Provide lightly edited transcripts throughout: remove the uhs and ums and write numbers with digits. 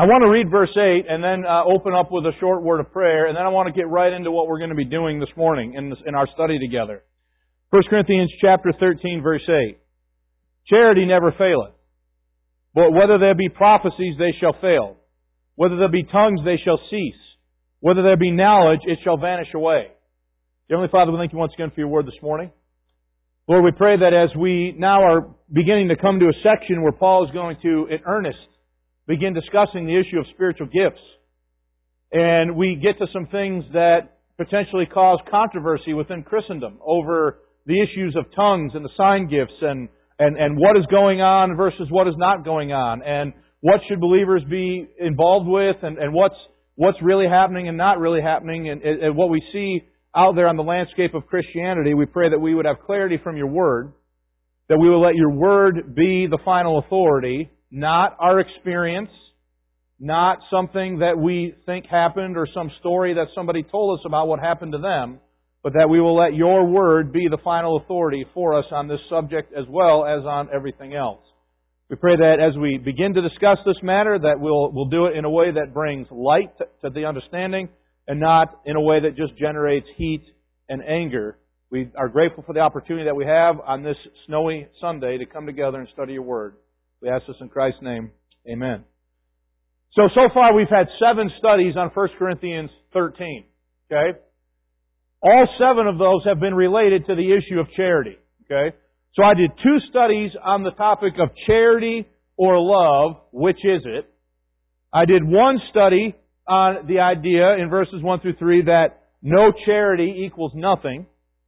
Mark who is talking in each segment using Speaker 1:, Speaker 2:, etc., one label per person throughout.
Speaker 1: I want to read verse 8 and then open up with a short word of prayer, and then I want to get right into what we're going to be doing this morning in our study together. 1 Corinthians chapter 13, verse 8. Charity never faileth, but whether there be prophecies, they shall fail. Whether there be tongues, they shall cease. Whether there be knowledge, it shall vanish away. Heavenly Father, we thank you once again for your word this morning. Lord, we pray that as we now are beginning to come to a section where Paul is going to, in earnest, begin discussing the issue of spiritual gifts, and we get to some things that potentially cause controversy within Christendom over the issues of tongues and the sign gifts and what is going on versus what is not going on, and what should believers be involved with, and what's really happening and not really happening, and what we see out there on the landscape of Christianity. We pray that we would have clarity from your Word, that we will let your Word be the final authority, not our experience, not something that we think happened or some story that somebody told us about what happened to them, but that we will let your Word be the final authority for us on this subject as well as on everything else. We pray that as we begin to discuss this matter, that we'll do it in a way that brings light to the understanding and not in a way that just generates heat and anger. We are grateful for the opportunity that we have on this snowy Sunday to come together and study your Word. We ask this in Christ's name. Amen. So far we've had 7 studies on 1 Corinthians 13. Okay? All 7 of those have been related to the issue of charity. Okay? So I did 2 studies on the topic of charity or love, which is it? I did 1 study on the idea in verses 1 through 3 that no charity equals nothing.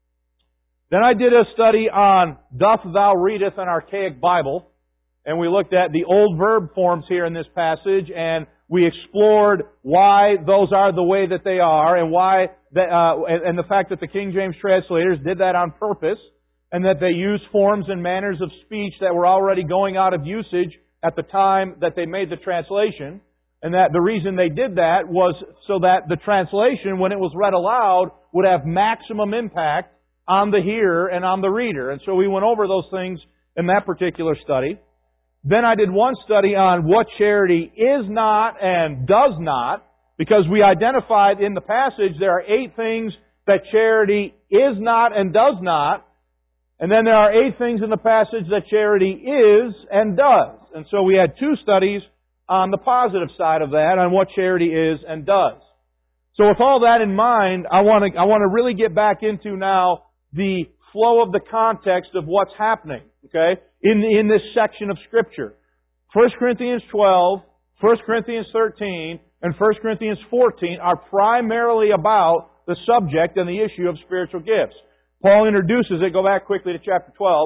Speaker 1: Then I did a study on doth thou readeth an archaic Bible, and we looked at the old verb forms here in this passage, and we explored why those are the way that they are, and why and the fact that the King James translators did that on purpose, and that they used forms and manners of speech that were already going out of usage at the time that they made the translation, and that the reason they did that was so that the translation, when it was read aloud, would have maximum impact on the hearer and on the reader. And so we went over those things in that particular study. Then I did 1 study on what charity is not and does not, because we identified in the passage there are 8 things that charity is not and does not, and then there are 8 things in the passage that charity is and does. And so we had 2 studies on the positive side of that, on what charity is and does. So with all that in mind, I want to really get back into now the flow of the context of what's happening, okay, in this section of Scripture. 1 Corinthians 12, 1 Corinthians 13, and 1 Corinthians 14 are primarily about the subject and the issue of spiritual gifts. Paul introduces it. Go back quickly to chapter 12.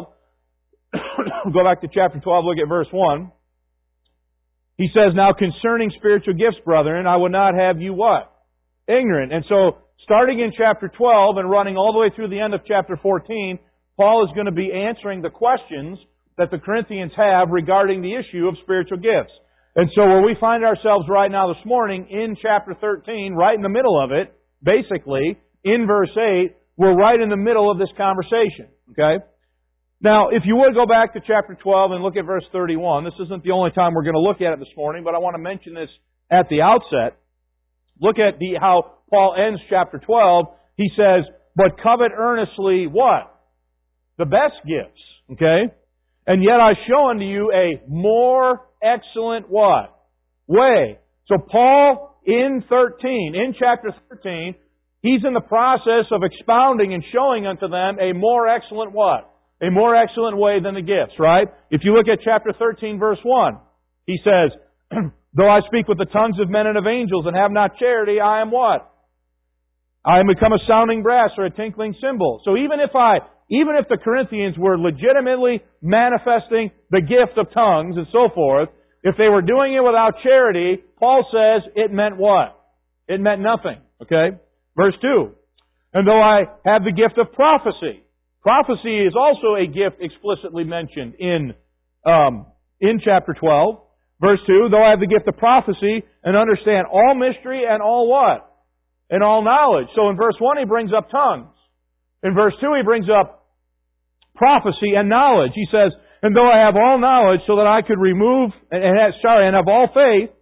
Speaker 1: Go back to chapter 12, look at verse 1. He says, now concerning spiritual gifts, brethren, I would not have you what? Ignorant. And so, starting in chapter 12 and running all the way through the end of chapter 14, Paul is going to be answering the questions that the Corinthians have regarding the issue of spiritual gifts. And so where we find ourselves right now this morning in chapter 13, right in the middle of it, basically, in verse 8, we're right in the middle of this conversation. Okay? Now, if you would go back to chapter 12 and look at verse 31, this isn't the only time we're going to look at it this morning, but I want to mention this at the outset. Look at how Paul ends chapter 12. He says, but covet earnestly what? The best gifts. Okay? And yet I show unto you a more excellent what? Way. So Paul in chapter 13, he's in the process of expounding and showing unto them a more excellent what? A more excellent way than the gifts, right? If you look at chapter 13, verse 1, he says, though I speak with the tongues of men and of angels and have not charity, I am what? I am become a sounding brass or a tinkling cymbal. So even if the Corinthians were legitimately manifesting the gift of tongues and so forth, if they were doing it without charity, Paul says it meant what? It meant nothing. Okay? Verse 2. And though I have the gift of prophecy. Prophecy is also a gift explicitly mentioned in chapter 12. Verse 2, though I have the gift of prophecy and understand all mystery and all what? And all knowledge. So in verse 1 he brings up tongues. In verse 2 he brings up prophecy and knowledge. He says, and though I have all knowledge so that I could and have all faith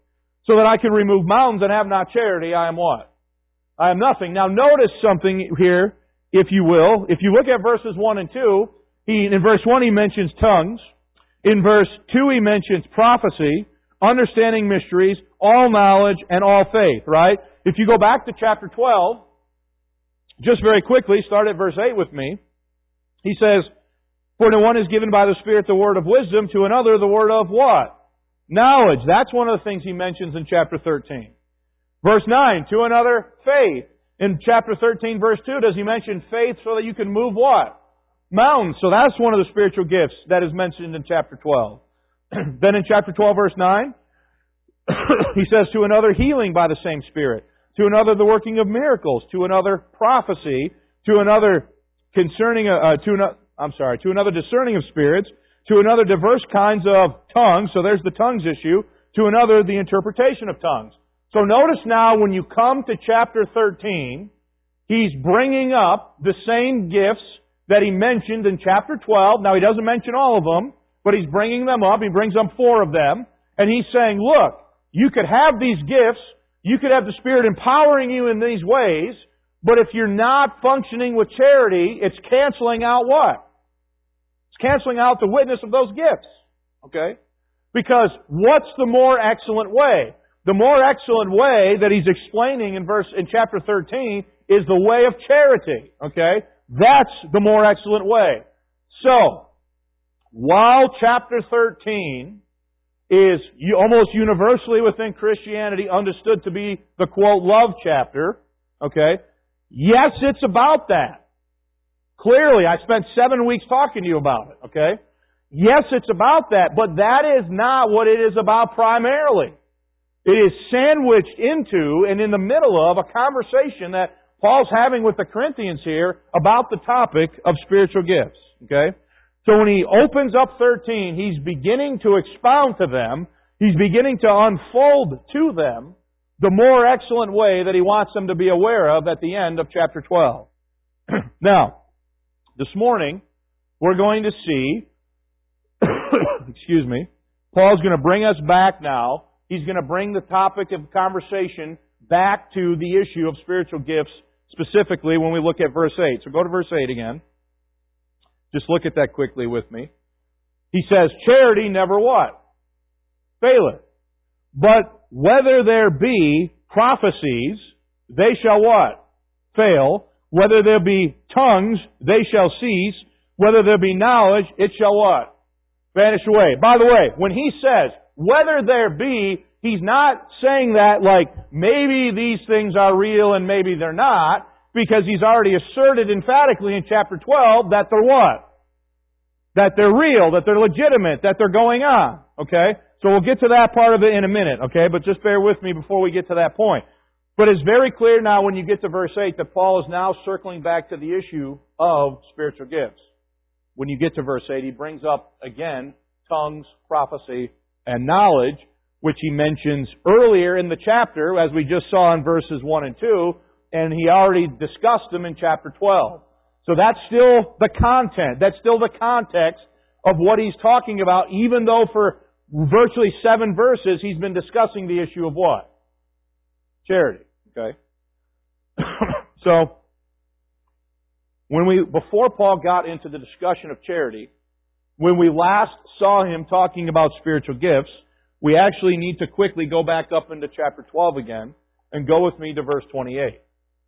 Speaker 1: so that I can remove mountains and have not charity, I am what? I am nothing. Now notice something here, if you will. If you look at verses 1 and 2, in verse 1 he mentions tongues. In verse 2 he mentions prophecy, understanding mysteries, all knowledge, and all faith, right? If you go back to chapter 12, just very quickly, start at verse 8 with me. He says, for to one is given by the Spirit the word of wisdom, to another the word of what? Knowledge. That's one of the things he mentions in chapter 13. Verse 9, to another faith. In chapter 13, verse 2, does he mention faith so that you can move what? Mountains. So that's one of the spiritual gifts that is mentioned in chapter 12. Then in chapter 12, verse 9, he says, to another healing by the same Spirit. To another the working of miracles. To another prophecy. To another to another discerning of spirits. To another diverse kinds of tongues. So there's the tongues issue. To another the interpretation of tongues. So notice now when you come to chapter 13, he's bringing up the same gifts that he mentioned in chapter 12. Now he doesn't mention all of them, but he's bringing them up. He brings up 4 of them. And he's saying, look, you could have these gifts. You could have the Spirit empowering you in these ways. But if you're not functioning with charity, it's canceling out what? It's canceling out the witness of those gifts. Okay? Because what's the more excellent way? The more excellent way that he's explaining in chapter 13 is the way of charity. Okay? That's the more excellent way. So, while chapter 13 is almost universally within Christianity understood to be the quote love chapter, okay? Yes, it's about that. Clearly, I spent 7 weeks talking to you about it, okay? Yes, it's about that, but that is not what it is about primarily. It is sandwiched into and in the middle of a conversation that Paul's having with the Corinthians here about the topic of spiritual gifts, okay? So when he opens up 13, he's beginning to expound to them, he's beginning to unfold to them the more excellent way that he wants them to be aware of at the end of chapter 12. Now, this morning, we're going to see, excuse me, Paul's going to bring us back now. He's going to bring the topic of conversation back to the issue of spiritual gifts, specifically when we look at verse 8. So go to verse 8 again. Just look at that quickly with me. He says, charity never what? Faileth. But whether there be prophecies, they shall what? Fail. Whether there be tongues, they shall cease. Whether there be knowledge, it shall what? Vanish away. By the way, when he says, whether there be, he's not saying that like, maybe these things are real and maybe they're not, because he's already asserted emphatically in chapter 12 that they're what? That they're real, that they're legitimate, that they're going on. Okay? So we'll get to that part of it in a minute, okay? But just bear with me before we get to that point. But it's very clear now when you get to verse 8 that Paul is now circling back to the issue of spiritual gifts. When you get to verse 8, he brings up again tongues, prophecy, and knowledge, which he mentions earlier in the chapter, as we just saw in verses 1 and 2, and he already discussed them in chapter 12. So that's still the content. That's still the context of what he's talking about, even though for virtually 7 verses he's been discussing the issue of what? Charity. Okay? So, before Paul got into the discussion of charity, when we last saw him talking about spiritual gifts, we actually need to quickly go back up into chapter 12 again and go with me to verse 28.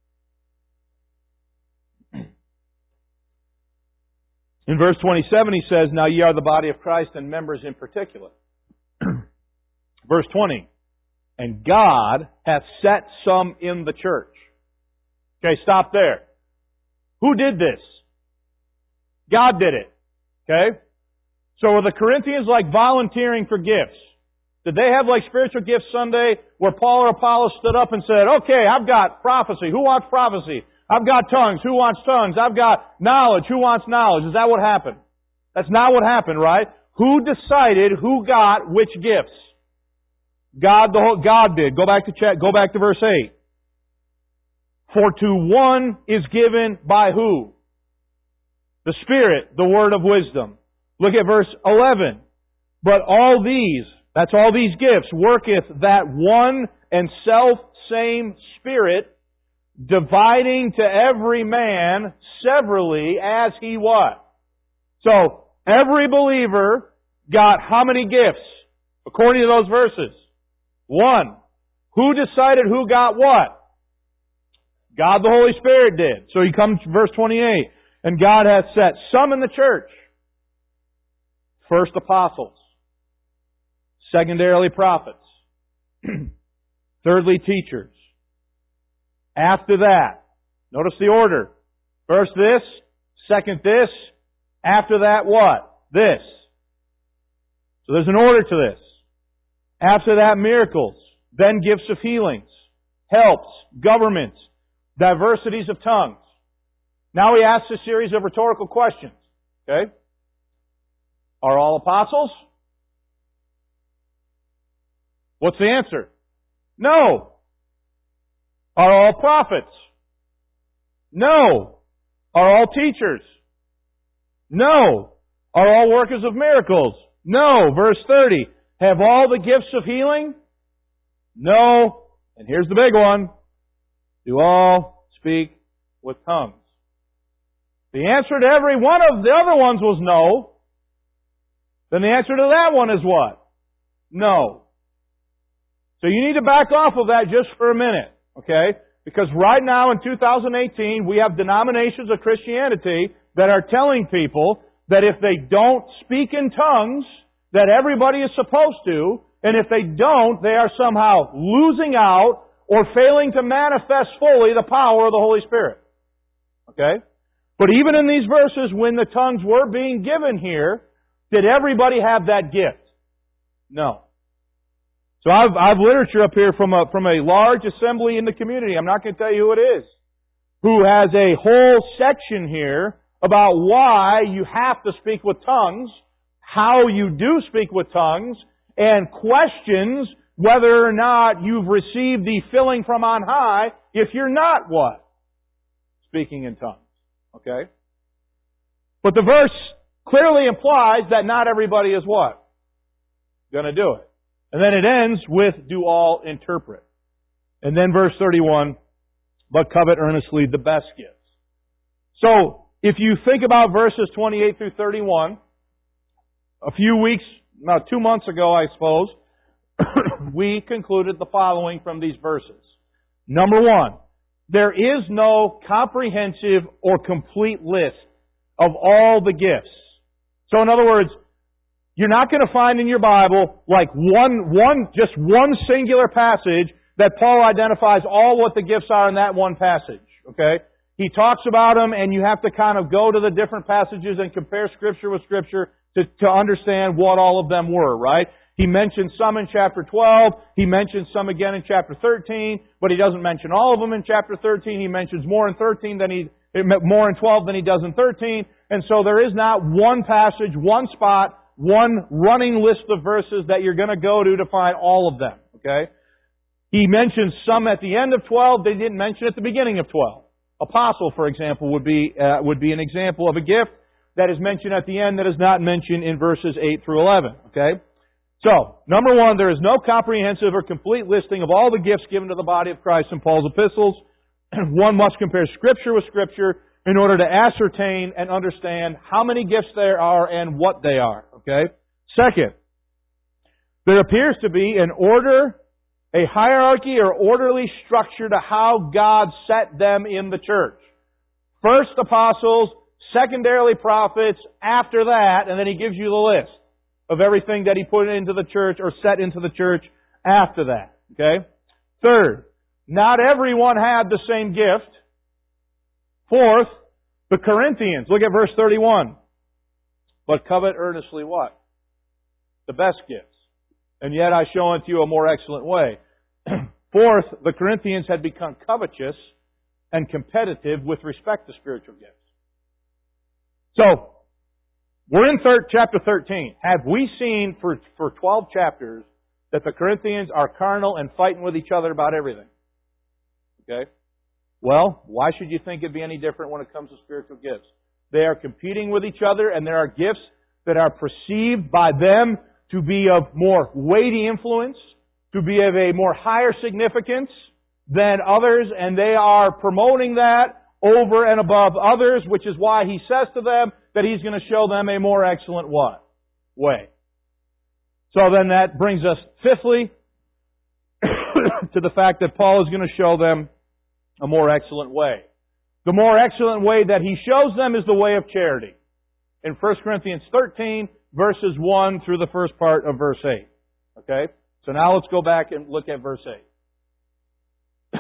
Speaker 1: In verse 27 he says, now ye are the body of Christ and members in particular. Verse 20, and God hath set some in the church. Okay, stop there. Who did this? God did it. Okay? So were the Corinthians like volunteering for gifts? Did they have like spiritual gifts Sunday where Paul or Apollos stood up and said, okay, I've got prophecy. Who wants prophecy? I've got tongues. Who wants tongues? I've got knowledge. Who wants knowledge? Is that what happened? That's not what happened, right? Who decided who got which gifts? God did. Go back to verse 8. For to one is given by who? The Spirit, the word of wisdom. Look at verse 11. But all these, That's all these gifts. Worketh that one and self-same Spirit, dividing to every man severally as he what? So, every believer got how many gifts? According to those verses. One. Who decided who got what? God the Holy Spirit did. So you come to verse 28. And God hath set some in the church. First apostles. Secondarily prophets. Thirdly teachers. After that, notice the order. First this, second this, after that what? This. So there's an order to this. After that, miracles. Then gifts of healings, helps, governments, diversities of tongues. Now he asks a series of rhetorical questions. Okay? Are all apostles? What's the answer? No. Are all prophets? No. Are all teachers? No. Are all workers of miracles? No. Verse 30. Have all the gifts of healing? No. And here's the big one. Do all speak with tongues? The answer to every one of the other ones was no. Then the answer to that one is what? No. So you need to back off of that just for a minute. Okay? Because right now in 2018, we have denominations of Christianity that are telling people that if they don't speak in tongues, that everybody is supposed to, and if they don't, they are somehow losing out or failing to manifest fully the power of the Holy Spirit. Okay? But even in these verses, when the tongues were being given here, did everybody have that gift? No. So I've literature up here from a large assembly in the community. I'm not going to tell you who it is. Who has a whole section here about why you have to speak with tongues, how you do speak with tongues, and questions whether or not you've received the filling from on high if you're not what? Speaking in tongues. Okay? But the verse clearly implies that not everybody is what? Going to do it. And then it ends with, do all interpret. And then verse 31, but covet earnestly the best gifts. So, if you think about verses 28 through 31, a few weeks, about 2 months ago, I suppose, we concluded the following from these verses. Number one, there is no comprehensive or complete list of all the gifts. So in other words, you're not going to find in your Bible like just one singular passage that Paul identifies all what the gifts are in that one passage. Okay? He talks about them and you have to kind of go to the different passages and compare Scripture with Scripture to understand what all of them were, right? He mentions some in chapter 12. He mentions some again in chapter 13, but he doesn't mention all of them in chapter 13. He mentions more in 13 more in 12 than he does in 13. And so there is not one passage, one spot, one running list of verses that you're going to go to find all of them. Okay? He mentions some at the end of 12. They didn't mention at the beginning of 12. Apostle, for example, would be an example of a gift that is mentioned at the end that is not mentioned in verses 8 through 11. Okay? So, number one, there is no comprehensive or complete listing of all the gifts given to the body of Christ in Paul's epistles. One must compare Scripture with Scripture in order to ascertain and understand how many gifts there are and what they are. Okay? Second, there appears to be an order, a hierarchy or orderly structure to how God set them in the church. First apostles, secondarily prophets, after that, and then he gives you the list of everything that he put into the church or set into the church after that. Okay? Third, not everyone had the same gift. Fourth, the Corinthians. Look at verse 31. But covet earnestly what? The best gifts. And yet I show unto you a more excellent way. Fourth, the Corinthians had become covetous and competitive with respect to spiritual gifts. So, we're in chapter 13. Have we seen for 12 chapters that the Corinthians are carnal and fighting with each other about everything? Okay? Well, why should you think it'd be any different when it comes to spiritual gifts? They are competing with each other, and there are gifts that are perceived by them to be of more weighty influence, to be of a more higher significance than others, and they are promoting that over and above others, which is why He says to them that He's going to show them a more excellent what? Way. So then that brings us, fifthly, to the fact that Paul is going to show them a more excellent way. The more excellent way that he shows them is the way of charity. In 1 Corinthians 13, verses 1 through the first part of verse 8. Okay? So now let's go back and look at verse 8.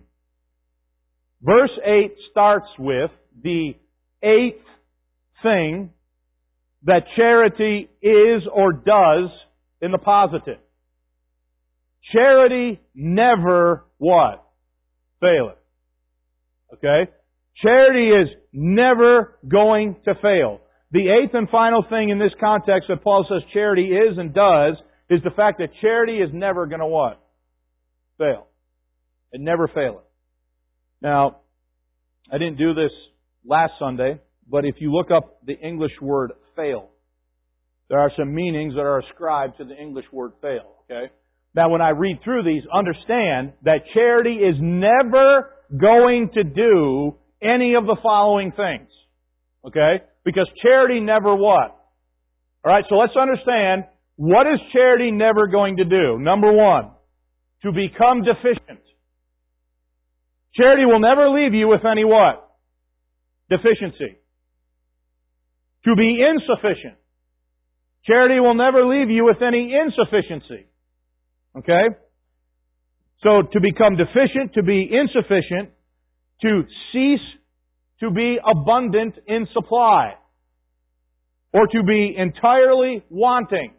Speaker 1: Verse 8 starts with the eighth thing that charity is or does in the positive. Charity never what? Faileth. Okay? Charity is never going to fail. The eighth and final thing in this context that Paul says charity is and does is the fact that charity is never going to what? Fail. It never faileth. Now, I didn't do this last Sunday, but if you look up the English word fail, there are some meanings that are ascribed to the English word fail. Okay? Now, when I read through these, understand that charity is never going to do any of the following things. Okay? Because charity never what? Alright, so let's understand, what is charity never going to do? Number one, to become deficient. Charity will never leave you with any what? Deficiency. To be insufficient. Charity will never leave you with any insufficiency. Okay? So to become deficient, to be insufficient, to cease to be abundant in supply, or to be entirely wanting.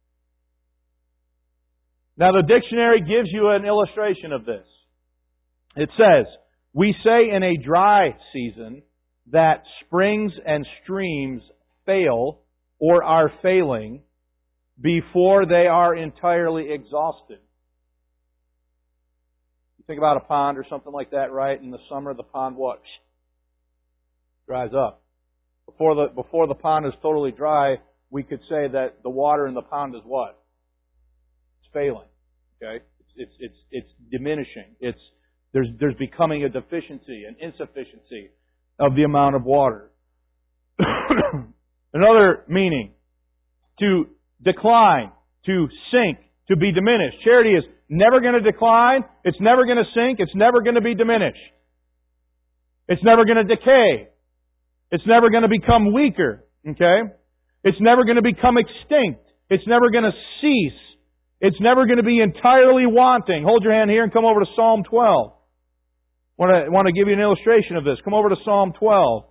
Speaker 1: Now the dictionary gives you an illustration of this. It says, we say in a dry season that springs and streams fail or are failing before they are entirely exhausted. You think about a pond or something like that, right? In the summer, the pond what? Dries up. Before the pond is totally dry, we could say that the water in the pond is what? It's failing. Okay? It's diminishing. There's becoming a deficiency, an insufficiency of the amount of water. Another meaning, to decline, to sink, to be diminished. Charity is never going to decline, it's never going to sink, it's never going to be diminished. It's never going to decay. It's never going to become weaker. Okay? It's never going to become extinct. It's never going to cease. It's never going to be entirely wanting. Hold your hand here and come over to Psalm 12. I want to give you an illustration of this. Come over to Psalm 12.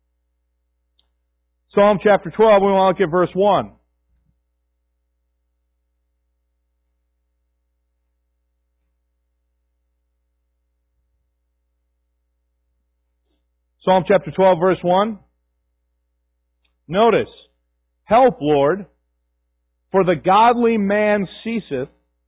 Speaker 1: Psalm chapter 12, we want to look at verse 1. Psalm chapter 12, verse 1. Notice, help, Lord, for the godly man ceaseth,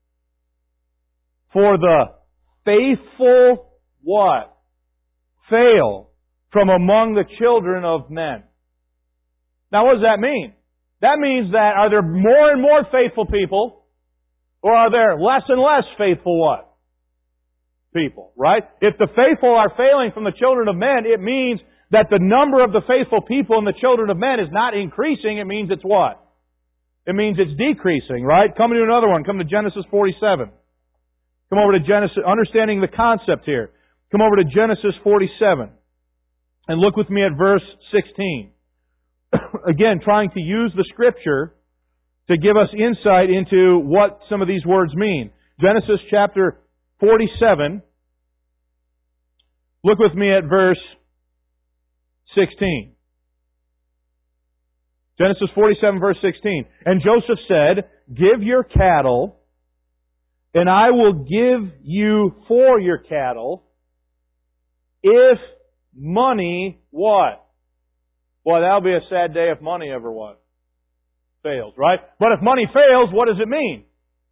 Speaker 1: for the faithful what? Fail from among the children of men. Now what does that mean? That means that are there more and more faithful people, or are there less and less faithful what? People, right? If the faithful are failing from the children of men, it means that the number of the faithful people in the children of men is not increasing. It means it's what? It means it's decreasing, right? Come to another one. Come to Genesis 47. Come over to Genesis, understanding the concept here. Come over to Genesis 47 and look with me at verse 16. Again, trying to use the Scripture to give us insight into what some of these words mean. Genesis chapter 47. Look with me at verse 16. Genesis 47 verse 16. And Joseph said, give your cattle, and I will give you for your cattle, if money what? Boy, that'll be a sad day if money ever what? Fails, right? But if money fails, what does it mean?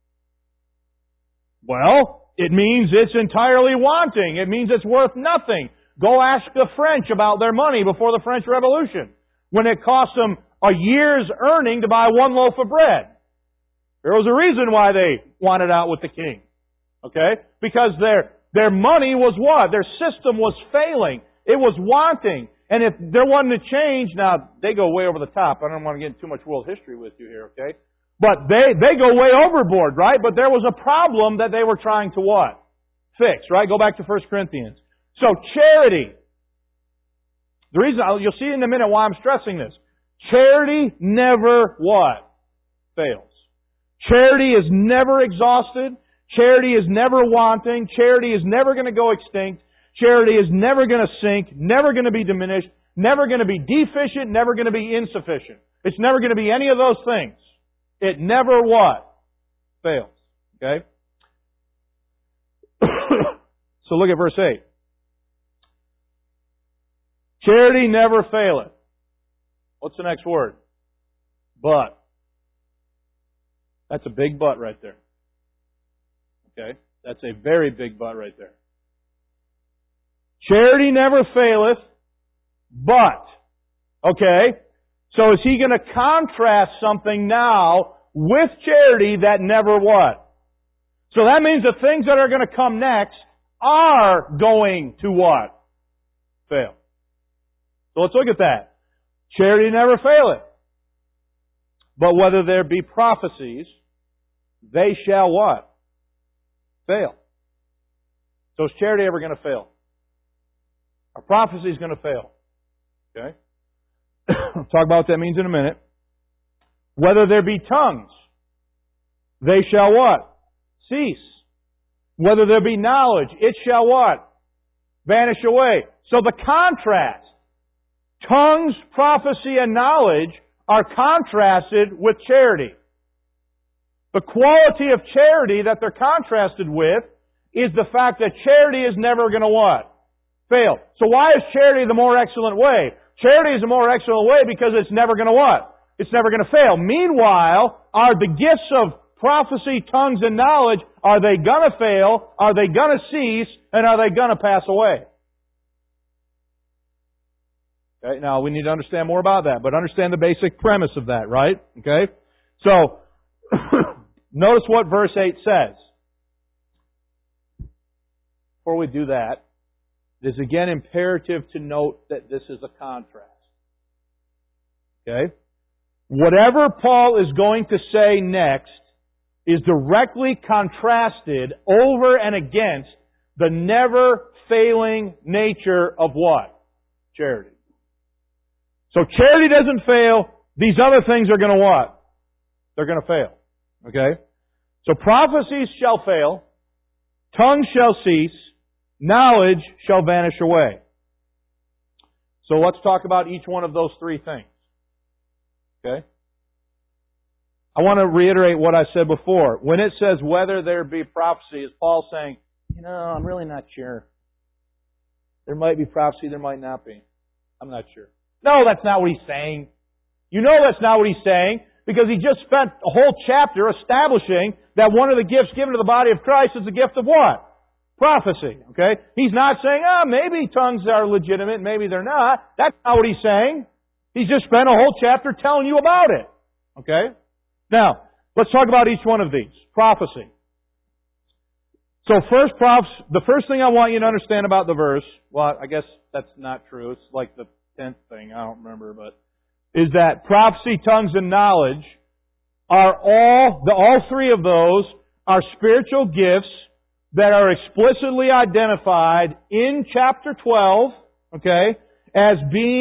Speaker 1: Well, it means it's entirely wanting. It means it's worth nothing. Go ask the French about their money before the French Revolution, when it cost them a year's earning to buy one loaf of bread. There was a reason why they wanted out with the king. Okay? Because their money was what? Their system was failing. It was wanting. And if they're wanting to change, now they go way over the top. I don't want to get into too much world history with you here, okay? But they go way overboard, right? But there was a problem that they were trying to what? Fix, right? Go back to 1 Corinthians. So charity. The reason, you'll see in a minute why I'm stressing this. Charity never what? Fails. Charity is never exhausted. Charity is never wanting. Charity is never going to go extinct. Charity is never going to sink, never going to be diminished, never going to be deficient, never going to be insufficient. It's never going to be any of those things. It never what? Fails. Okay? So look at verse 8. Charity never faileth. What's the next word? But. That's a big but right there. Okay? That's a very big but right there. Charity never faileth, but. Okay? So is he going to contrast something now with charity that never what? So that means the things that are going to come next are going to what? Fail. So let's look at that. Charity never faileth. But whether there be prophecies, they shall what? Fail. So is charity ever going to fail? Our prophecy is going to fail. Okay? I'll talk about what that means in a minute. Whether there be tongues, they shall what? Cease. Whether there be knowledge, it shall what? Vanish away. So the contrast. Tongues, prophecy, and knowledge are contrasted with charity. The quality of charity that they're contrasted with is the fact that charity is never going to what? Fail. So why is charity the more excellent way? Charity is the more excellent way because it's never going to what? It's never going to fail. Meanwhile, are the gifts of prophecy, tongues, and knowledge, are they going to fail? Are they going to cease? And are they going to pass away? Okay, now we need to understand more about that, but understand the basic premise of that, right? Okay? So, notice what verse 8 says. Before we do that, it is again imperative to note that this is a contrast. Okay? Whatever Paul is going to say next is directly contrasted over and against the never failing nature of what? Charity. So charity doesn't fail. These other things are going to what? They're going to fail. Okay? So prophecies shall fail. Tongues shall cease. Knowledge shall vanish away. So let's talk about each one of those three things. Okay? I want to reiterate what I said before. When it says whether there be prophecy, is Paul saying, I'm really not sure. There might be prophecy, there might not be. I'm not sure. No, that's not what he's saying. You know that's not what he's saying because he just spent a whole chapter establishing that one of the gifts given to the body of Christ is the gift of what? Prophecy. Okay? He's not saying, maybe tongues are legitimate, maybe they're not. That's not what he's saying. He's just spent a whole chapter telling you about it. Okay? Now, let's talk about each one of these. Prophecy. So the first thing I want you to understand about the verse, well, I guess that's not true. It's like the 10th thing, I don't remember, but is that prophecy, tongues, and knowledge are all three of those are spiritual gifts that are explicitly identified in chapter 12, okay, as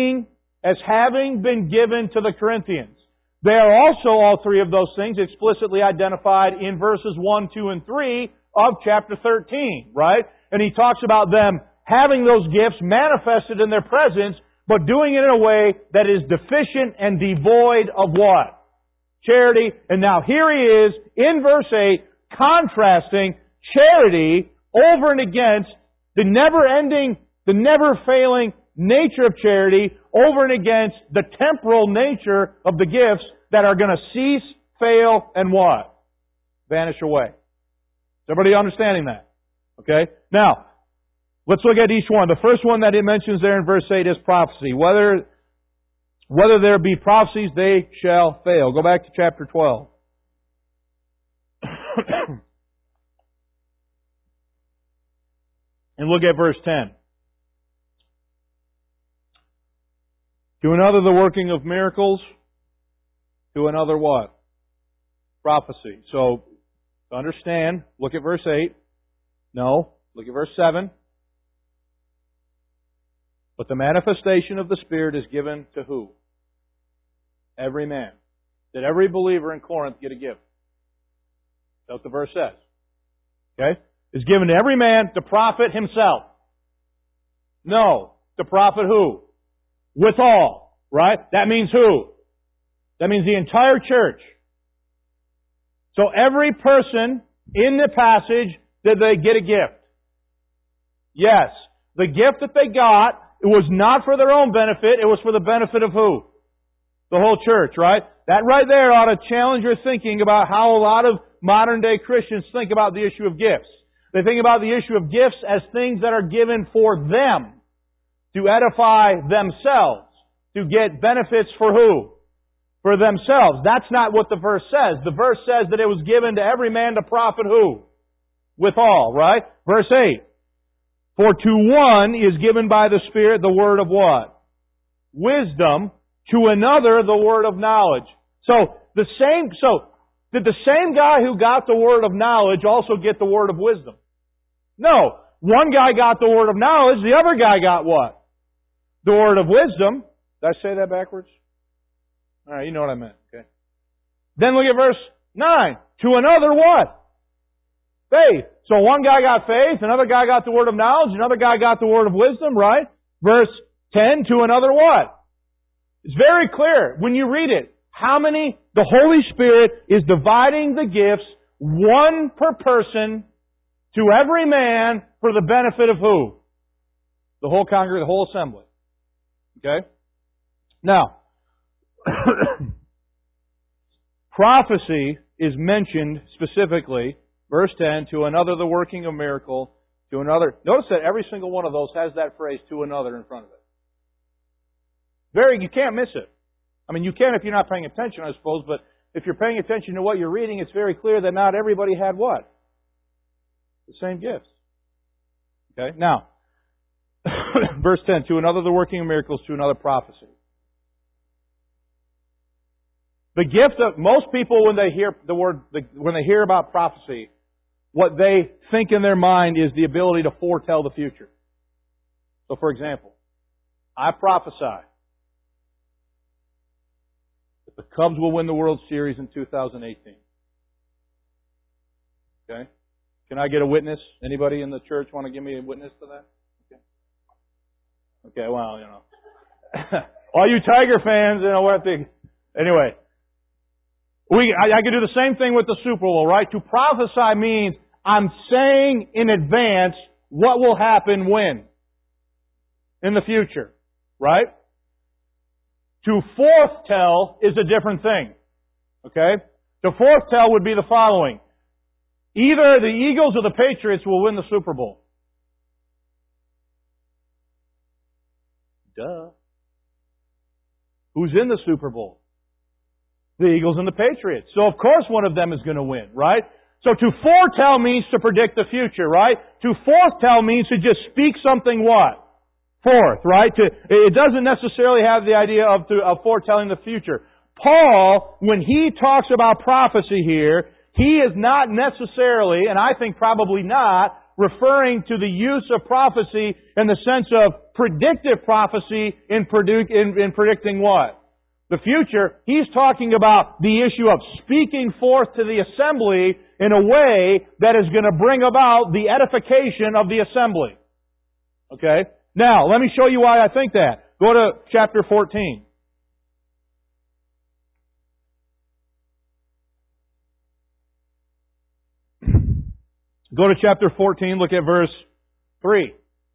Speaker 1: having been given to the Corinthians. They are also, all three of those things, explicitly identified in verses 1, 2, and 3 of chapter 13, right? And he talks about them having those gifts manifested in their presence, but doing it in a way that is deficient and devoid of what? Charity. And now here he is, in verse 8, contrasting charity over and against the never-ending, the never-failing nature of charity over and against the temporal nature of the gifts that are going to cease, fail, and what? Vanish away. Is everybody understanding that? Okay? Now, let's look at each one. The first one that it mentions there in verse 8 is prophecy. Whether there be prophecies, they shall fail. Go back to chapter 12. And look at verse 10. To another the working of miracles, to another what? Prophecy. So, to understand, look at verse 8. No, look at verse 7. But the manifestation of the Spirit is given to who? Every man. Did every believer in Corinth get a gift? That's what the verse says. Okay? Is given to every man to profit himself. No. To profit who? Withal. Right? That means who? That means the entire church. So every person in the passage, did they get a gift? Yes. The gift that they got, it was not for their own benefit, it was for the benefit of who? The whole church, right? That right there ought to challenge your thinking about how a lot of modern day Christians think about the issue of gifts. They think about the issue of gifts as things that are given for them, to edify themselves, to get benefits for who? For themselves. That's not what the verse says. The verse says that it was given to every man to profit who? Withal, right? Verse 8. For to one is given by the Spirit the word of what? Wisdom. To another the word of knowledge. So, did the same guy who got the word of knowledge also get the word of wisdom? No. One guy got the word of knowledge, the other guy got what? The word of wisdom. Did I say that backwards? Alright, you know what I meant. Okay. Then look at verse 9. To another what? Faith. So one guy got faith, another guy got the word of knowledge, another guy got the word of wisdom, right? Verse 10, to another what? It's very clear when you read it. The Holy Spirit is dividing the gifts, one per person, to every man for the benefit of who? The whole congregation, the whole assembly. Okay? Now, prophecy is mentioned specifically, verse 10, to another the working of miracle, to another. Notice that every single one of those has that phrase, to another, in front of it. You can't miss it. I mean, you can if you're not paying attention, I suppose, but if you're paying attention to what you're reading, it's very clear that not everybody had what? The same gifts. Okay? Now, verse 10, to another the working of miracles, to another prophecy. The gift of most people when they hear when they hear about prophecy, what they think in their mind is the ability to foretell the future. So, for example, I prophesy that the Cubs will win the World Series in 2018. Okay? Can I get a witness? Anybody in the church want to give me a witness to that? Okay, well, all you Tiger fans, what they... Anyway. I could do the same thing with the Super Bowl, right? To prophesy means I'm saying in advance what will happen when? In the future. Right? To foretell is a different thing. Okay? To foretell would be the following. Either the Eagles or the Patriots will win the Super Bowl. Duh. Who's in the Super Bowl? The Eagles and the Patriots. So of course one of them is going to win, right? So to foretell means to predict the future, right? To foretell means to just speak something what? Forth, right? It doesn't necessarily have the idea of foretelling the future. Paul, when he talks about prophecy here, he is not necessarily, and I think probably not, referring to the use of prophecy in the sense of predictive prophecy in predicting what? The future. He's talking about the issue of speaking forth to the assembly in a way that is going to bring about the edification of the assembly. Okay? Now, let me show you why I think that. Go to chapter 14. Go to chapter 14, look at verse 3.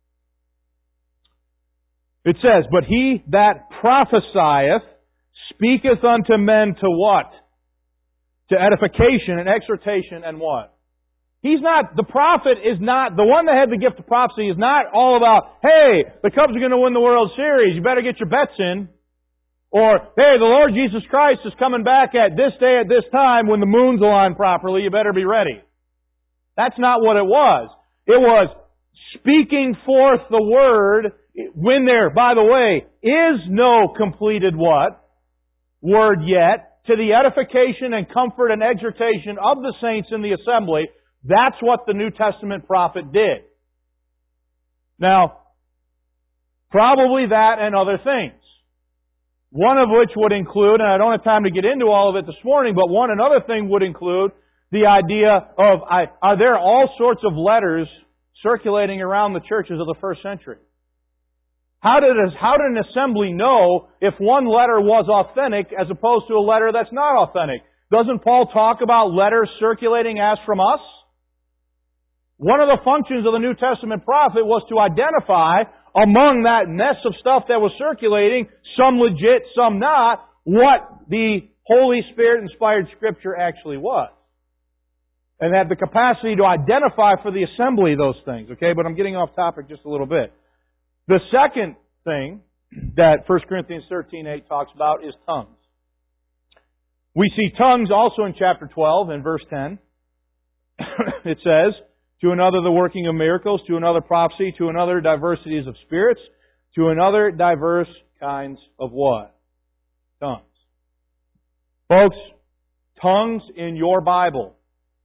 Speaker 1: It says, but he that prophesieth speaketh unto men to what? To edification and exhortation and what? The prophet is not, the one that had the gift of prophecy is not all about, hey, the Cubs are going to win the World Series, you better get your bets in. Or, hey, the Lord Jesus Christ is coming back at this day at this time when the moon's aligned properly, you better be ready. That's not what it was. It was speaking forth the Word when there, by the way, is no completed what? Word yet, to the edification and comfort and exhortation of the saints in the assembly. That's what the New Testament prophet did. Now, probably that and other things. One of which would include, and I don't have time to get into all of it this morning, but one another thing would include the idea of, are there all sorts of letters circulating around the churches of the first century? How did an assembly know if one letter was authentic as opposed to a letter that's not authentic? Doesn't Paul talk about letters circulating as from us? One of the functions of the New Testament prophet was to identify among that mess of stuff that was circulating, some legit, some not, what the Holy Spirit-inspired Scripture actually was. And had the capacity to identify for the assembly those things. Okay, but I'm getting off topic just a little bit. The second thing that 1 Corinthians 13:8 talks about is tongues. We see tongues also in chapter 12 and verse 10. It says, to another the working of miracles, to another prophecy, to another diversities of spirits, to another diverse kinds of what? Tongues. Folks, tongues in your Bible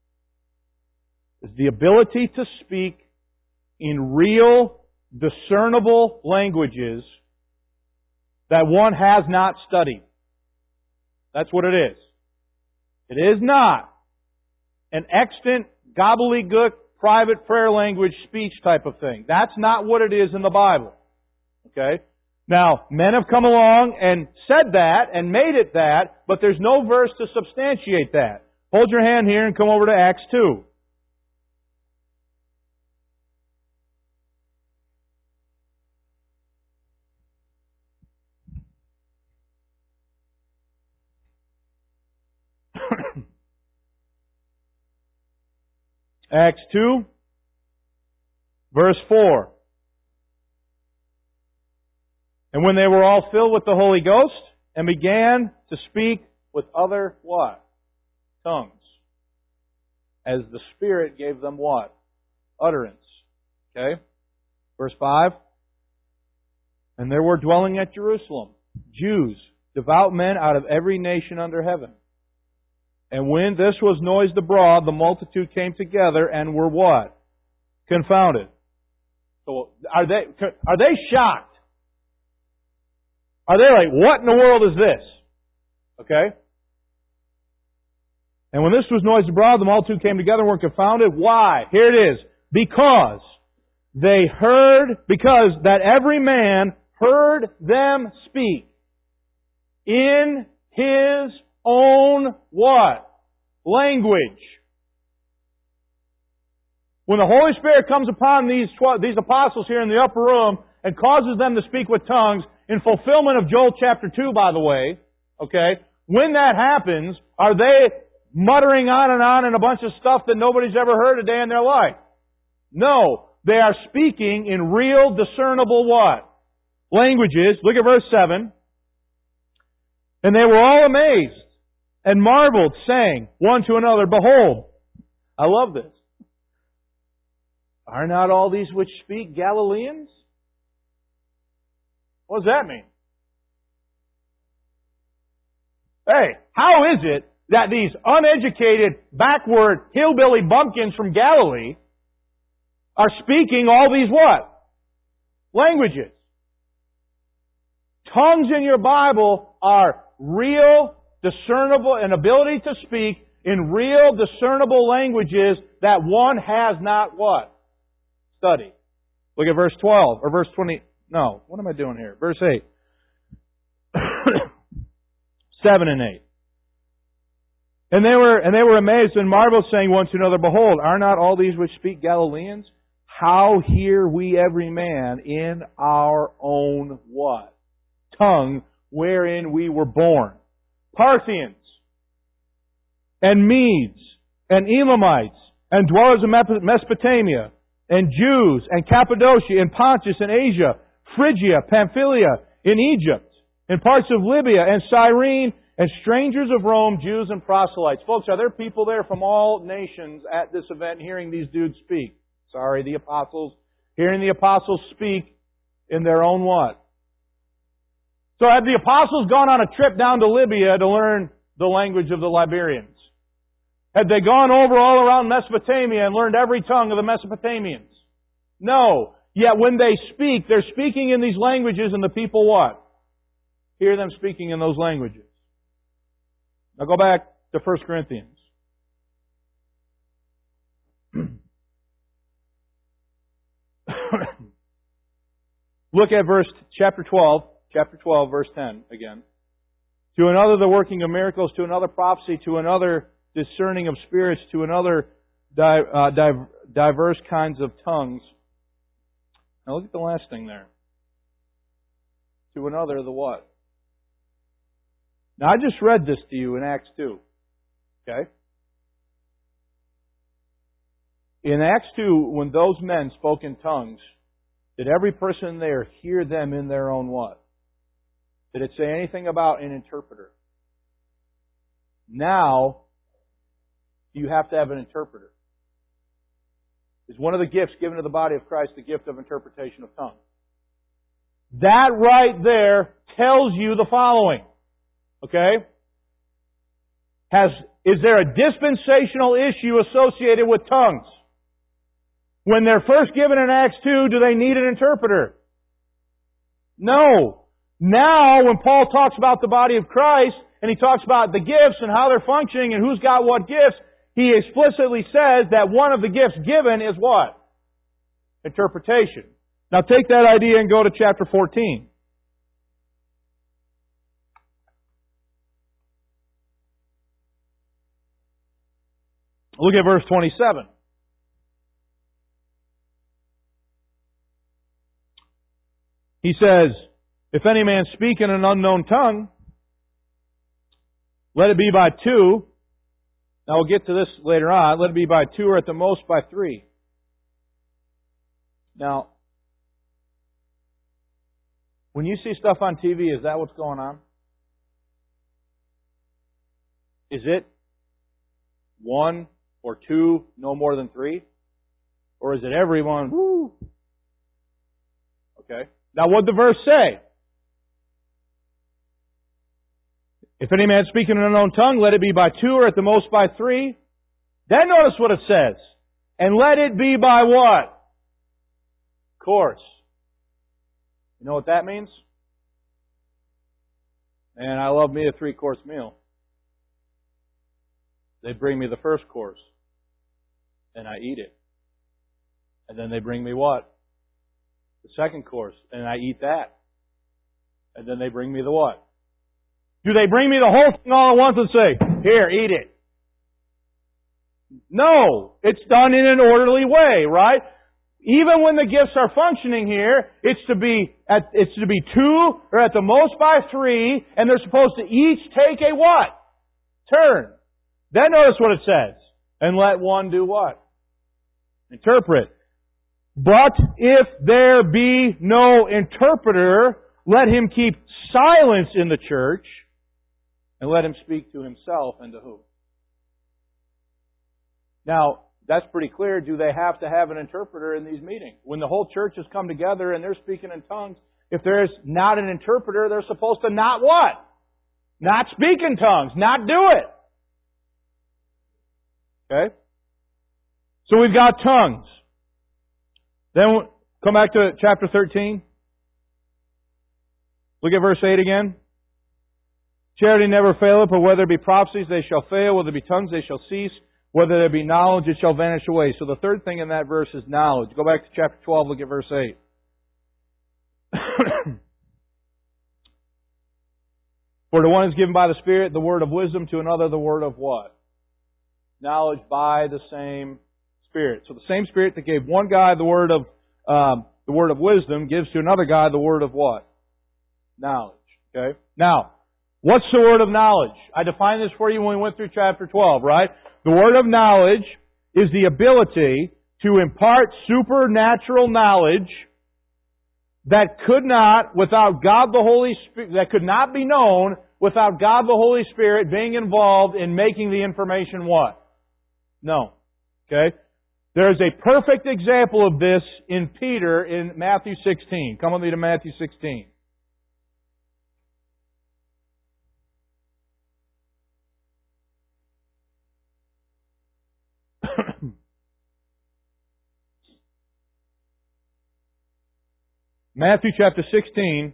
Speaker 1: is the ability to speak in real, discernible languages that one has not studied. That's what it is. It is not an extant, gobbledygook, private prayer language speech type of thing. That's not what it is in the Bible. Okay? Now, men have come along and said that and made it that, but there's no verse to substantiate that. Hold your hand here and come over to Acts 2. Acts 2, verse 4. And when they were all filled with the Holy Ghost and began to speak with other what? Tongues. As the Spirit gave them what? Utterance. Okay? Verse 5. And there were dwelling at Jerusalem Jews, devout men out of every nation under heaven. And when this was noised abroad, the multitude came together and were what? Confounded. So are they shocked? Are they like, what in the world is this? Okay? And when this was noised abroad, the multitude came together and were confounded. Why? Here it is. Because that every man heard them speak in his own what? Language. When the Holy Spirit comes upon these apostles here in the upper room and causes them to speak with tongues, in fulfillment of Joel chapter 2, by the way, okay, when that happens, are they muttering on in a bunch of stuff that nobody's ever heard a day in their life? No. They are speaking in real, discernible what? Languages. Look at verse 7. And they were all amazed and marveled, saying one to another, Behold, I love this. Are not all these which speak Galileans? What does that mean? Hey, how is it that these uneducated, backward, hillbilly bumpkins from Galilee are speaking all these what? Languages. Tongues in your Bible are real, discernible, an ability to speak in real, discernible languages that one has not what? Studied. Look at verse 12, or verse 20. No, what am I doing here? Verse 8. 7 and 8. And they were amazed and marveled, saying one to another, Behold, are not all these which speak Galileans? How hear we every man in our own what? Tongue wherein we were born. Parthians, and Medes, and Elamites, and dwellers of Mesopotamia, and Jews, and Cappadocia, and Pontus, and Asia, Phrygia, Pamphylia, in Egypt, in parts of Libya and Cyrene, and strangers of Rome, Jews and proselytes. Folks, are there people there from all nations at this event hearing these dudes speak? Sorry, the apostles. Hearing the apostles speak in their own what? So have the apostles gone on a trip down to Libya to learn the language of the Liberians? Had they gone over all around Mesopotamia and learned every tongue of the Mesopotamians? No. Yet when they speak, they're speaking in these languages and the people what? Hear them speaking in those languages. Now go back to 1 Corinthians. Look at chapter 12, verse 10 again. To another the working of miracles, to another prophecy, to another discerning of spirits, to another diverse kinds of tongues. Now look at the last thing there. To another the what? Now I just read this to you in Acts 2. Okay? In Acts 2, when those men spoke in tongues, did every person there hear them in their own what? Did it say anything about an interpreter? Now, you have to have an interpreter. Is one of the gifts given to the body of Christ the gift of interpretation of tongues? That right there tells you the following. Okay? Is there a dispensational issue associated with tongues? When they're first given in Acts 2, do they need an interpreter? No. Now, when Paul talks about the body of Christ, and he talks about the gifts and how they're functioning and who's got what gifts, he explicitly says that one of the gifts given is what? Interpretation. Now take that idea and go to chapter 14. Look at verse 27. He says, if any man speak in an unknown tongue, let it be by two. Now we'll get to this later on. Let it be by two or at the most by three. Now, when you see stuff on TV, is that what's going on? Is it one or two, no more than three? Or is it everyone? Woo! Okay. Now what did the verse say? If any man speak in an unknown tongue, let it be by two or at the most by three. Then notice what it says. And let it be by what? Course. You know what that means? And I love me a 3-course meal. They bring me the first course. And I eat it. And then they bring me what? The second course. And I eat that. And then they bring me the what? Do they bring me the whole thing all at once and say, here, eat it? No. It's done in an orderly way, right? Even when the gifts are functioning here, it's to be two or at the most by three, and they're supposed to each take a what? Turn. Then notice what it says. And let one do what? Interpret. But if there be no interpreter, let him keep silence in the church, and let him speak to himself and to who? Now, that's pretty clear. Do they have to have an interpreter in these meetings? When the whole church has come together and they're speaking in tongues, if there's not an interpreter, they're supposed to not what? Not speak in tongues. Not do it. Okay? So we've got tongues. Then come back to chapter 13. Look at verse 8 again. Charity never faileth, but whether there be prophecies, they shall fail. Whether there be tongues, they shall cease. Whether there be knowledge, it shall vanish away. So the third thing in that verse is knowledge. Go back to chapter 12, look at verse 8. For to one is given by the Spirit the word of wisdom, to another the word of what? Knowledge by the same Spirit. So the same Spirit that gave one guy the word of wisdom gives to another guy the word of what? Knowledge. Okay? Now, what's the word of knowledge? I defined this for you when we went through chapter 12, right? The word of knowledge is the ability to impart supernatural knowledge that could not, without God the Holy Spirit, that could not be known without God the Holy Spirit being involved in making the information what? No. Okay? There's a perfect example of this in Peter in Matthew 16. Come with me to Matthew 16. Matthew chapter 16.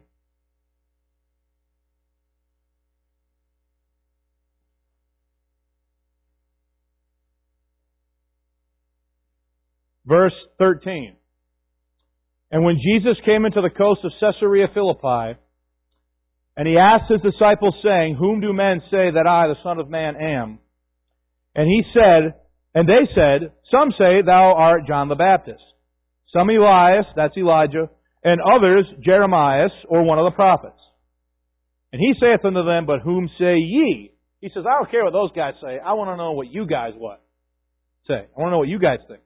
Speaker 1: Verse 13. And when Jesus came into the coast of Caesarea Philippi, and he asked his disciples, saying, Whom do men say that I, the Son of Man, am? And they said, Some say thou art John the Baptist, some Elias, that's Elijah, and others Jeremias, or one of the prophets. And he saith unto them, But whom say ye? He says, I don't care what those guys say. I want to know what you guys say. I want to know what you guys think.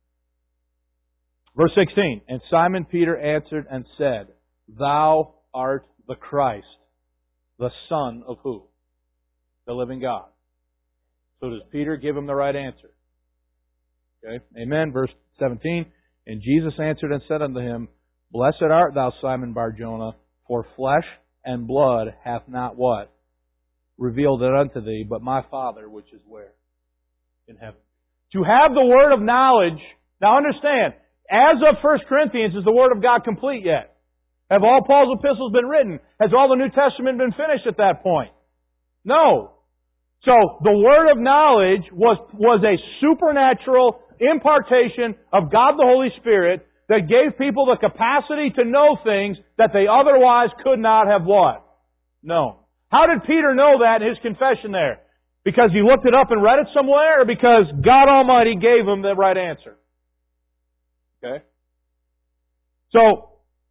Speaker 1: Verse 16, And Simon Peter answered and said, Thou art the Christ, the Son of who? The living God. So does Peter give him the right answer? Okay, amen. Verse 17, And Jesus answered and said unto him, Blessed art thou, Simon Bar-Jonah, for flesh and blood hath not what? Revealed it unto thee, but my Father which is where? In heaven. To have the word of knowledge, now understand, as of 1 Corinthians, is the Word of God complete yet? Have all Paul's epistles been written? Has all the New Testament been finished at that point? No. So, the Word of knowledge was a supernatural impartation of God the Holy Spirit that gave people the capacity to know things that they otherwise could not have what? Known. How did Peter know that in his confession there? Because he looked it up and read it somewhere, or because God Almighty gave him the right answer? Okay? So,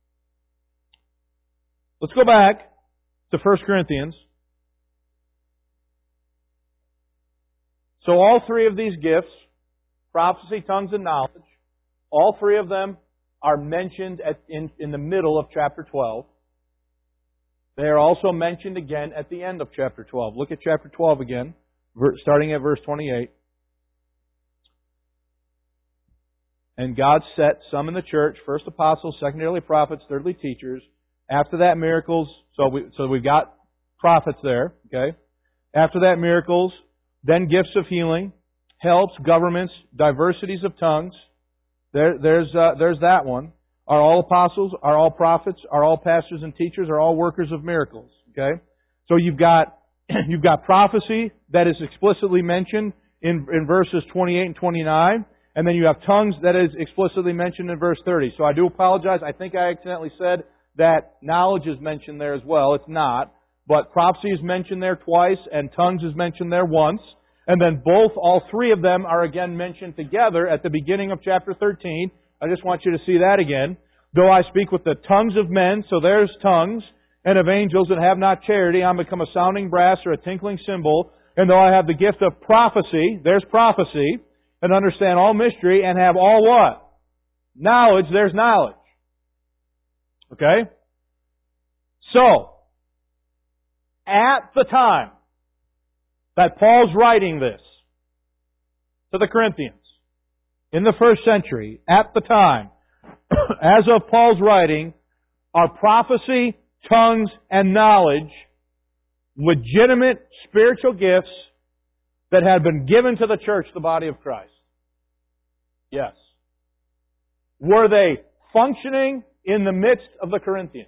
Speaker 1: let's go back to 1 Corinthians. So all three of these gifts, prophecy, tongues, and knowledge, all three of them are mentioned in the middle of chapter 12. They are also mentioned again at the end of chapter 12. Look at chapter 12 again, starting at verse 28. And God set some in the church, first apostles, secondarily prophets, thirdly teachers. After that, miracles. So we've got prophets there. Okay. After that, miracles. Then gifts of healing, helps, governments, diversities of tongues. There's that one. Are all apostles? Are all prophets? Are all pastors and teachers? Are all workers of miracles? Okay. So you've got prophecy that is explicitly mentioned in verses 28 and 29. And then you have tongues that is explicitly mentioned in verse 30. So I do apologize. I think I accidentally said that knowledge is mentioned there as well. It's not. But prophecy is mentioned there twice, and tongues is mentioned there once. And then all three of them are again mentioned together at the beginning of chapter 13. I just want you to see that again. Though I speak with the tongues of men, so there's tongues, and of angels and have not charity, I'm become a sounding brass or a tinkling cymbal. And though I have the gift of prophecy, there's prophecy, and understand all mystery, and have all what? Knowledge, there's knowledge. Okay? So, at the time that Paul's writing this to the Corinthians, in the first century, at the time, as of Paul's writing, are prophecy, tongues, and knowledge legitimate spiritual gifts that had been given to the church, the body of Christ? Yes. Were they functioning in the midst of the Corinthians?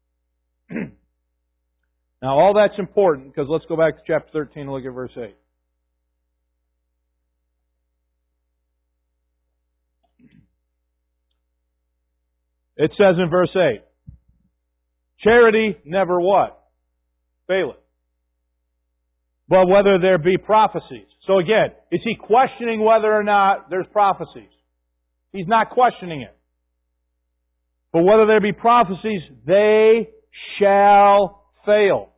Speaker 1: Now, all that's important, because let's go back to chapter 13 and look at verse 8. It says in verse 8, Charity never what? Faileth. But whether there be prophecies. So again, is he questioning whether or not there's prophecies? He's not questioning it. But whether there be prophecies, they shall fail.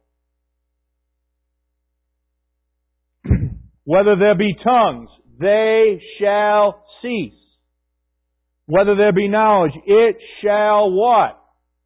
Speaker 1: Whether there be tongues, they shall cease. Whether there be knowledge, it shall what?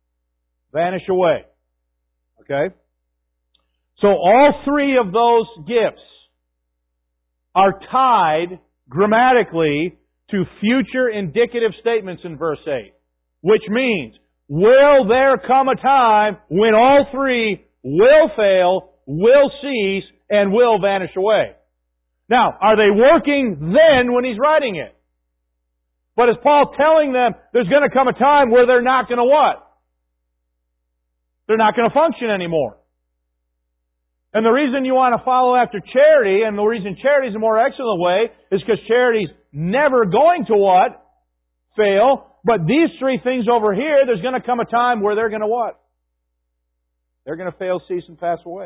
Speaker 1: vanish away. Okay? So all three of those gifts are tied grammatically to future indicative statements in verse 8. Which means, will there come a time when all three will fail, will cease, and will vanish away? Now, are they working then when he's writing it? But is Paul telling them there's going to come a time where they're not going to what? They're not going to function anymore. And the reason you want to follow after charity, and the reason charity is a more excellent way, is because charity's never going to what? Fail. But these three things over here, there's going to come a time where they're going to what? They're going to fail, cease, and pass away.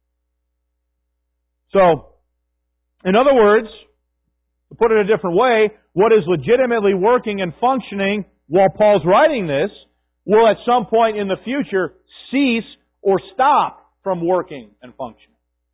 Speaker 1: So, in other words, to put it a different way, what is legitimately working and functioning while Paul's writing this will at some point in the future cease or stop from working and functioning.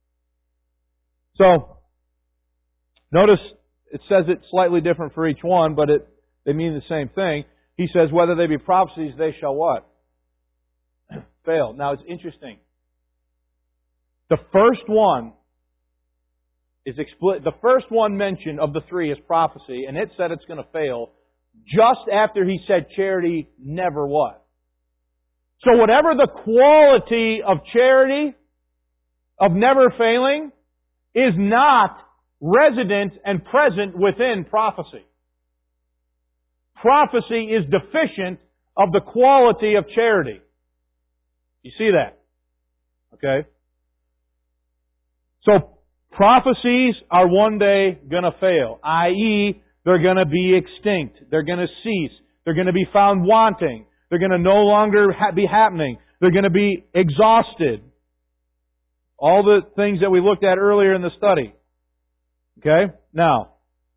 Speaker 1: So, notice it says it slightly different for each one, but they mean the same thing. He says, whether they be prophecies, they shall what? Fail. Now, it's interesting. The first one is the first one mentioned of the three is prophecy, and it said it's going to fail just after he said charity never what? So whatever the quality of charity, of never failing, is not resident and present within prophecy. Prophecy is deficient of the quality of charity. You see that? Okay? So, prophecies are one day going to fail, i.e., they're going to be extinct. They're going to cease. They're going to be found wanting. They're going to no longer be happening. They're going to be exhausted. All the things that we looked at earlier in the study. Okay? Now,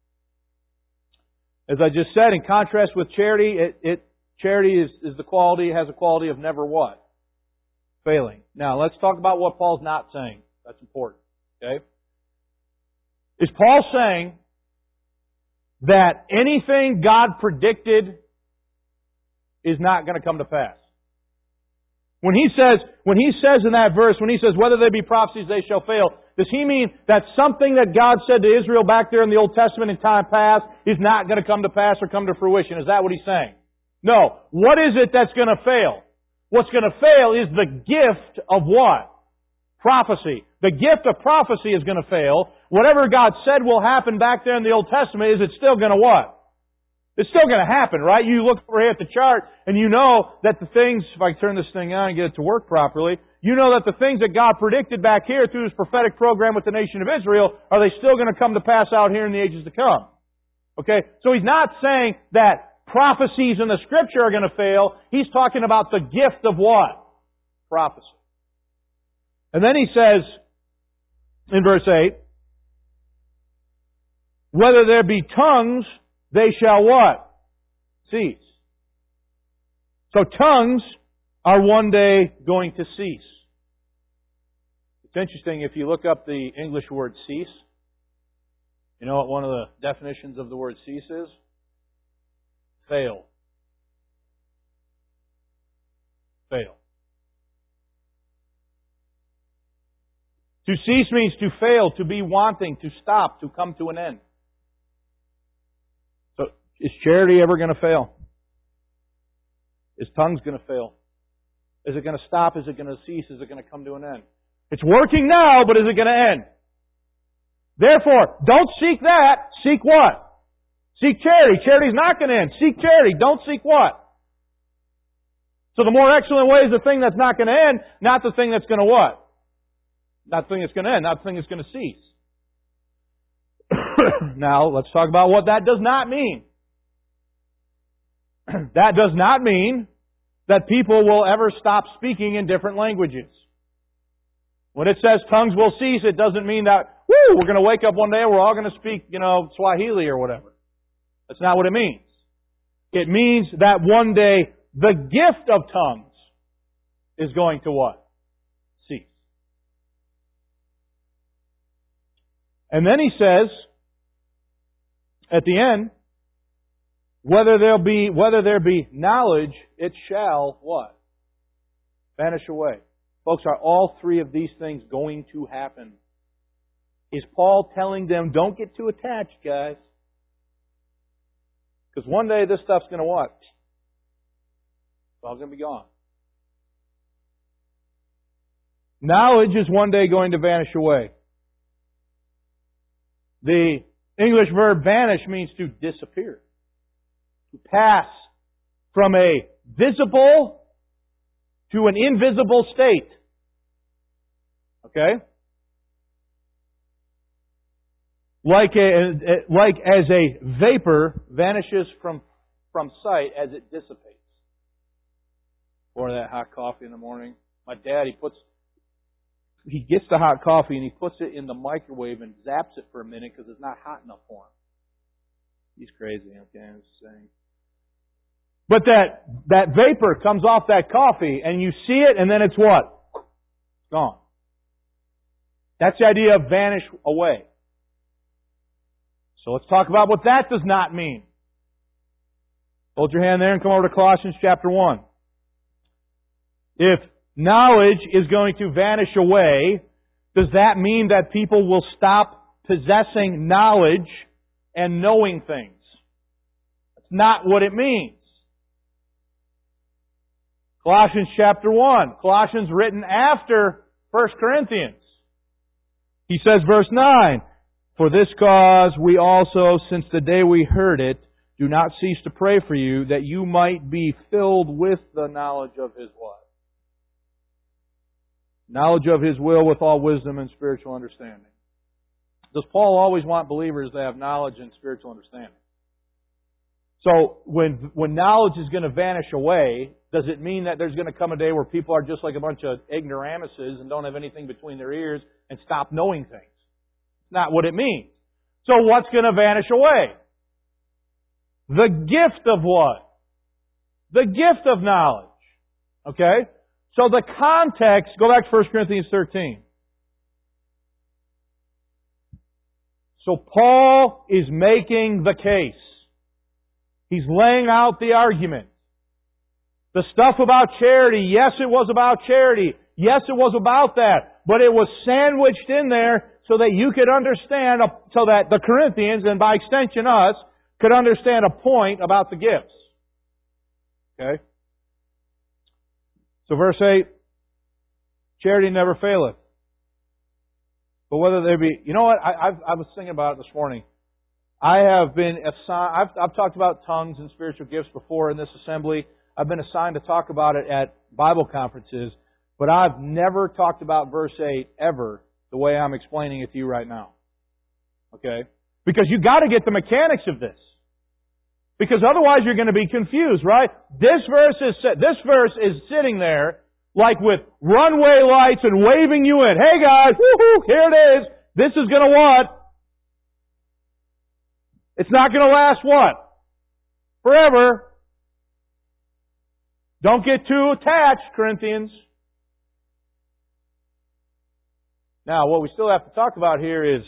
Speaker 1: as I just said, in contrast with charity, charity is the quality, has a quality of never what? Failing. Now, let's talk about what Paul's not saying. That's important. Okay? Is Paul saying that anything God predicted is not going to come to pass? When he says in that verse, when he says, whether they be prophecies, they shall fail, does he mean that something that God said to Israel back there in the Old Testament in time past is not going to come to pass or come to fruition? Is that what he's saying? No. What is it that's going to fail? What's going to fail is the gift of what? Prophecy. The gift of prophecy is going to fail. Whatever God said will happen back there in the Old Testament, is it still going to what? It's still going to happen, right? You look over here at the chart and you know that the things, if I turn this thing on and get it to work properly, you know that the things that God predicted back here through His prophetic program with the nation of Israel, are they still going to come to pass out here in the ages to come? Okay? So He's not saying that prophecies in the Scripture are going to fail. He's talking about the gift of what? Prophecy. And then He says, in verse 8, whether there be tongues, they shall what? Cease. So tongues are one day going to cease. It's interesting if you look up the English word cease. You know what one of the definitions of the word cease is? Fail. Fail. To cease means to fail, to be wanting, to stop, to come to an end. So, is charity ever going to fail? Is tongues going to fail? Is it going to stop? Is it going to cease? Is it going to come to an end? It's working now, but is it going to end? Therefore, don't seek that. Seek what? Seek charity. Charity's not going to end. Seek charity. Don't seek what? So the more excellent way is the thing that's not going to end, not the thing that's going to what? Not the thing that's going to end, not the thing that's going to cease. Now, let's talk about what that does not mean. That does not mean that people will ever stop speaking in different languages. When it says tongues will cease, it doesn't mean that, we're going to wake up one day and we're all going to speak, Swahili or whatever. That's not what it means. It means that one day the gift of tongues is going to what? Cease. And then he says, at the end, whether there be knowledge, it shall what? Vanish away. Folks, are all three of these things going to happen? Is Paul telling them, don't get too attached, guys? Because one day this stuff's going to what? It's all going to be gone. Knowledge is one day going to vanish away. The English verb vanish means to disappear. To pass from a visible to an invisible state. Okay? Like as a vapor vanishes from sight as it dissipates. Or that hot coffee in the morning. My dad, he gets the hot coffee and he puts it in the microwave and zaps it for a minute because it's not hot enough for him. He's crazy, okay, I'm just saying. But that vapor comes off that coffee and you see it and then it's what? It's gone. That's the idea of vanish away. So let's talk about what that does not mean. Hold your hand there and come over to Colossians chapter 1. If knowledge is going to vanish away, does that mean that people will stop possessing knowledge and knowing things? That's not what it means. Colossians chapter 1. Colossians written after 1 Corinthians. He says, verse 9, "For this cause we also, since the day we heard it, do not cease to pray for you, that you might be filled with the knowledge of His what? Knowledge of His will with all wisdom and spiritual understanding." Does Paul always want believers to have knowledge and spiritual understanding? So when knowledge is going to vanish away, does it mean that there's going to come a day where people are just like a bunch of ignoramuses and don't have anything between their ears and stop knowing things? It's not what it means. So what's going to vanish away? The gift of what? The gift of knowledge. Okay? So the context, go back to 1 Corinthians 13. So Paul is making the case. He's laying out the argument. The stuff about charity, yes, it was about charity. Yes, it was about that. But it was sandwiched in there so that you could understand, so that the Corinthians, and by extension us, could understand a point about the gifts. Okay? So verse 8, charity never faileth. But whether there be, you know what, I was thinking about it this morning. I have been assigned, I've talked about tongues and spiritual gifts before in this assembly. I've been assigned to talk about it at Bible conferences, but I've never talked about verse 8 ever the way I'm explaining it to you right now. Okay? Because you got to get the mechanics of this. Because otherwise you're going to be confused, right? This verse is sitting there like with runway lights and waving you in. Hey guys, woohoo, here it is. This is going to what? It's not going to last what? Forever. Don't get too attached, Corinthians. Now, what we still have to talk about here is,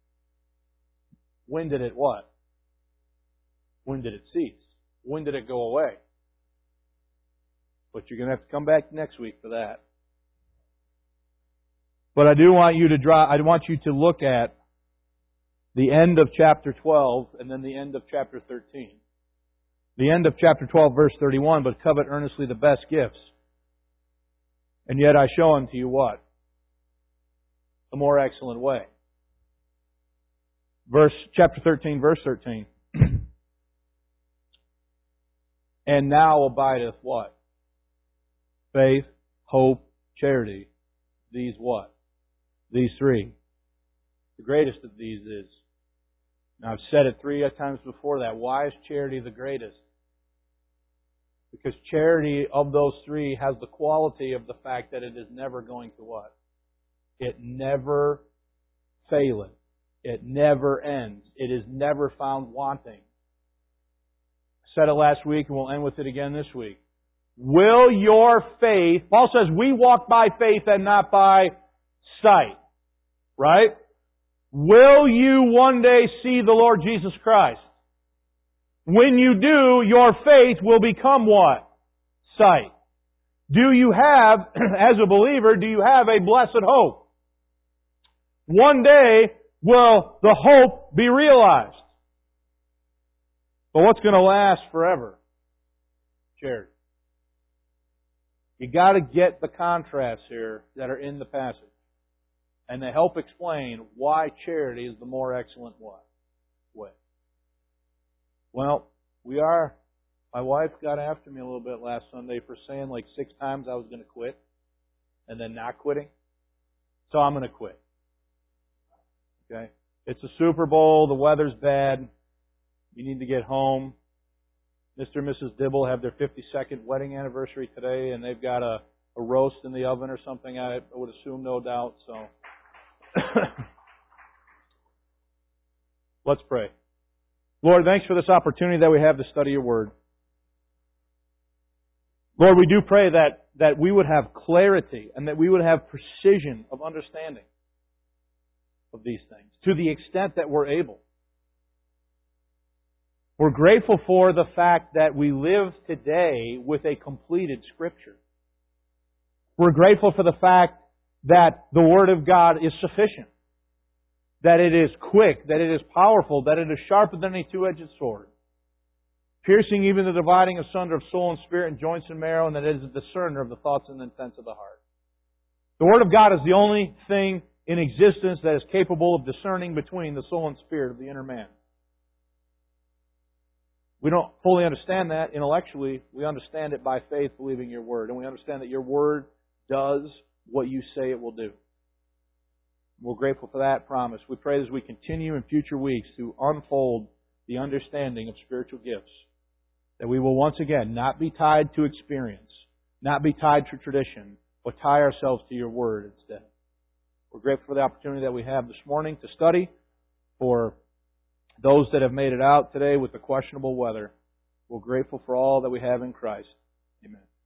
Speaker 1: when did it what? When did it cease? When did it go away? But you're going to have to come back next week for that. But I want you to look at the end of chapter 12 and then the end of chapter 13. The end of chapter 12, verse 31, "But covet earnestly the best gifts. And yet I show unto you what? A more excellent way." Chapter 13, verse 13. "And now abideth what? Faith, hope, charity." These what? These three. The greatest of these is, now I've said it 3 times before that, why is charity the greatest? Because charity of those three has the quality of the fact that it is never going to what? It never faileth. It never ends. It is never found wanting. I said it last week and we'll end with it again this week. Will your faith, Paul says we walk by faith and not by sight. Right? Will you one day see the Lord Jesus Christ? When you do, your faith will become what? Sight. Do you have, as a believer, do you have a blessed hope? One day will the hope be realized. But what's going to last forever? Charity. You got to get the contrasts here that are in the passage. And they help explain why charity is the more excellent way. Well, my wife got after me a little bit last Sunday for saying like 6 times I was going to quit and then not quitting. So I'm going to quit. Okay? It's a Super Bowl. The weather's bad. You need to get home. Mr. and Mrs. Dibble have their 52nd wedding anniversary today, and they've got a roast in the oven or something, I would assume, no doubt. So let's pray. Lord, thanks for this opportunity that we have to study your Word. Lord, we do pray that we would have clarity and that we would have precision of understanding of these things to the extent that we're able. We're grateful for the fact that we live today with a completed Scripture. We're grateful for the fact that the Word of God is sufficient, that it is quick, that it is powerful, that it is sharper than any two-edged sword, piercing even the dividing asunder of soul and spirit and joints and marrow, and that it is a discerner of the thoughts and intents of the heart. The Word of God is the only thing in existence that is capable of discerning between the soul and spirit of the inner man. We don't fully understand that intellectually. We understand it by faith, believing your Word. And we understand that your Word does what you say it will do. We're grateful for that promise. We pray as we continue in future weeks to unfold the understanding of spiritual gifts, that we will once again not be tied to experience, not be tied to tradition, but tie ourselves to your Word instead. We're grateful for the opportunity that we have this morning to study. For those that have made it out today with the questionable weather, we're grateful for all that we have in Christ. Amen.